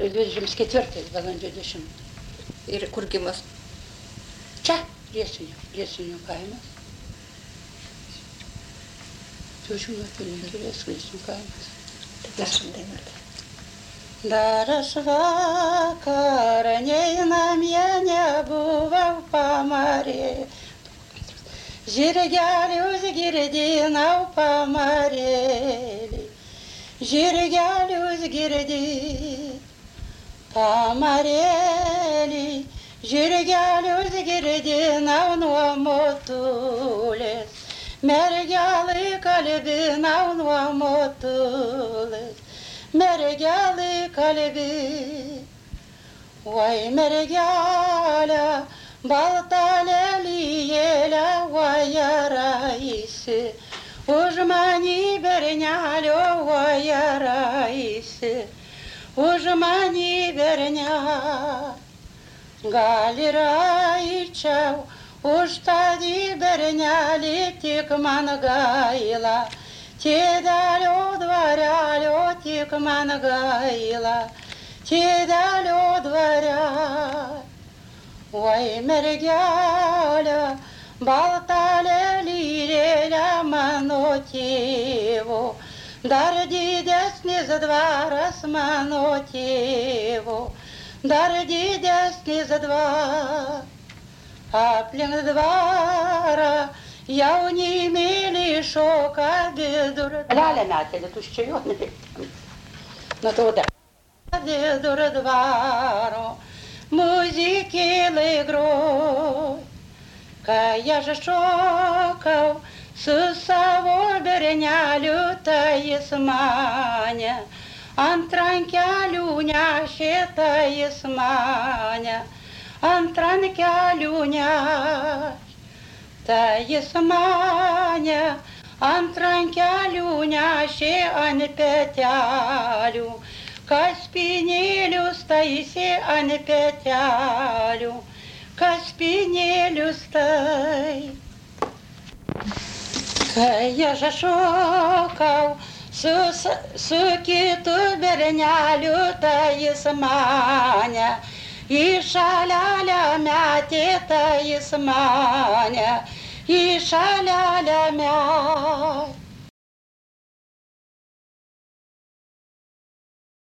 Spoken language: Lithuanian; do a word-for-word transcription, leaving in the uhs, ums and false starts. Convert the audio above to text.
dvidešimt ketvirtais balandžio dešimtą. Ir kur gimas? Čia, Liesinių, Liesinių kaimas. Šiaučiūnų apylinkės Liesinių kaimas. Prašom dainuoti. Dar aš vakarą nei namie nebuvau pamarė. Žirgelius girdinau pamarėlį. Žirgelius girdinau pamarėlį. Žirgelius girdinau nuo motulės. Mergelai kalbinau nuo motulės. Mergelai kalbi, oi mergelė, balta lelijėlė, oi raisi, už mani bernelio, oi raisi, už mani bernelio. Gal ir aičiau, už tadį bernelį tik man gaila. Tėdelio dvarelio tik man gaila, tėdelio dvarelio. Oi mergelė, balta lelijėlė mano tėvo, dar didesnis dvaras mano tėvo, dar didesnis dvaras. Aplink dvarą jaunimėlį šoka vidur. Lelė metelė, tuščiojonė. Na tada. Vidur dvaro, muzikėlai groj. Kai aš šokau su savo berneliu, tai jis mane ant rankelių nešė, tai jis mane ant rankelių nešė. Tai jis mane ant rankelių nešė ant petelių, kas spynėlius taisė ant petelių, kas spynėlius tai. Kai aš šokau su, su kitu berneliu, tai jis mane į šalelę metė, tai jis mane į šalelę metė.